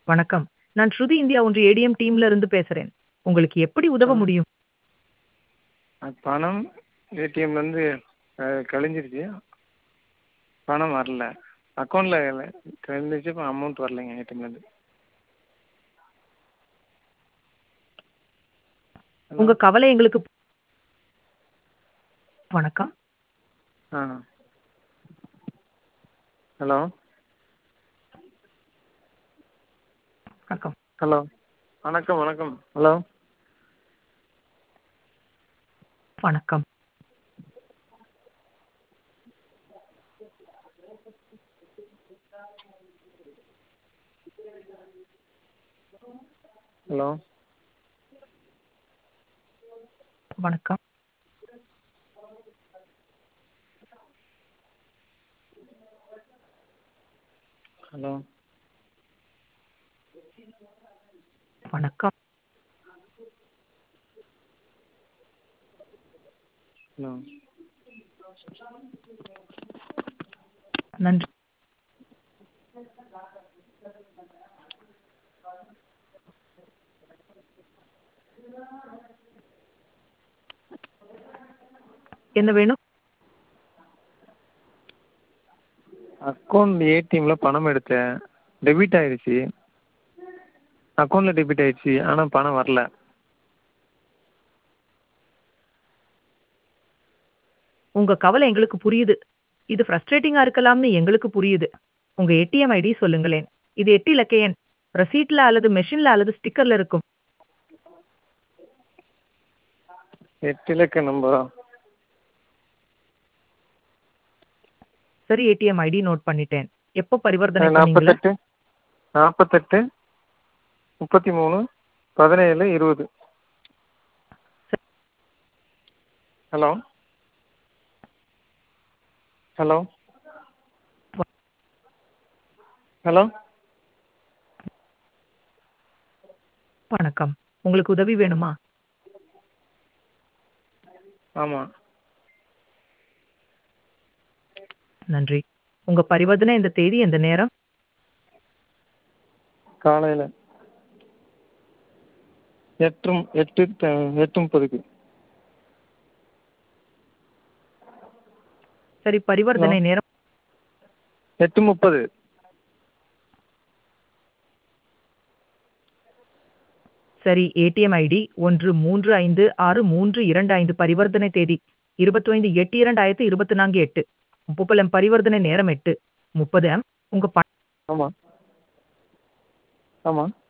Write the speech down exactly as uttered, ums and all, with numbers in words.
வணக்கம். நான் ஸ்ருதி இந்தியா ஒன்று ஏடிஎம் டீம்ல இருந்து பேசுறேன். உங்களுக்கு எப்படி உதவ சொல்லுங்க. முடியும்? அ பணம் ஏடிஎம்லேருந்து அ கழிஞ்சிருச்சு. பணம் வரல. அக்கவுண்ட்ல கழிஞ்சிருச்சு. இப்போ அமௌண்ட் வரலைங்க ஏடிஎம்லேருந்து. ஹலோ. உங்க கவலை எங்களுக்கு வணக்கம். ஆ. ஹலோ. வணக்கம். ஹலோ. வணக்கம், வணக்கம். ஹலோ. வணக்கம். ஹலோ. வணக்கம். ஹலோ. வணக்கம். ஹலோ. நன்றி. என்ன வேணும்? அக்கவுண்ட் ஏடிஎம்ல பணம் எடுத்தேன். டெபிட் ஆயிடுச்சு. அக்கவுண்ட்ல டெபிட் ஆயிடுச்சு. ஆனா பணம் வரல. உங்க கவலை எங்களுக்கு புரியுது. இது ஃப்ரஸ்ட்ரேட்டிங்கா இருக்கலாம்னு எங்களுக்கு புரியுது. உங்க ஏடிஎம் ஐடி சொல்லுங்களேன். இது எட்டு இலக்க எண். ரசீட்ல அல்லது மெஷின்ல அல்லது ஸ்டிக்கர்ல இருக்கும். எட்டு இலக்க நம்பரா? சரி, ஏடிஎம் ஐடி நோட் பண்ணிட்டேன். எப்போ பரிவர்த்தனை பண்ணீங்களா? நாற்பத்தெட்டு நாற்பத்தெட்டு முப்பத்தி மூணு பதினேழு இருபது. ஹலோ. ஹலோ. ஹலோ. வணக்கம். உங்களுக்கு உதவி வேணுமா? ஆமா. நன்றி. உங்க பரிவர்த்தனை இந்த தேதி எந்த நேரம்? காலையில எட்டு எட்டு எட்டு முப்பதுக்கு. சரி, ஹலோ. பரிவர்த்தனை நேரம் எட்டு முப்பது. சரி, ஏடிஎம் ஐடி ஒன்று மூன்று ஐந்து ஆறு மூன்று இரண்டு ஐந்து பரிவர்த்தனை தேதி இருபத்தி ஐந்து எட்டு இரண்டாயிரத்து இருபத்தி நான்கு எட்டு. முப்பலம் பரிவர்த்தனை நேரம் எட்டு முப்பது எம். உங்க பணம் ஆமா. ஆமா.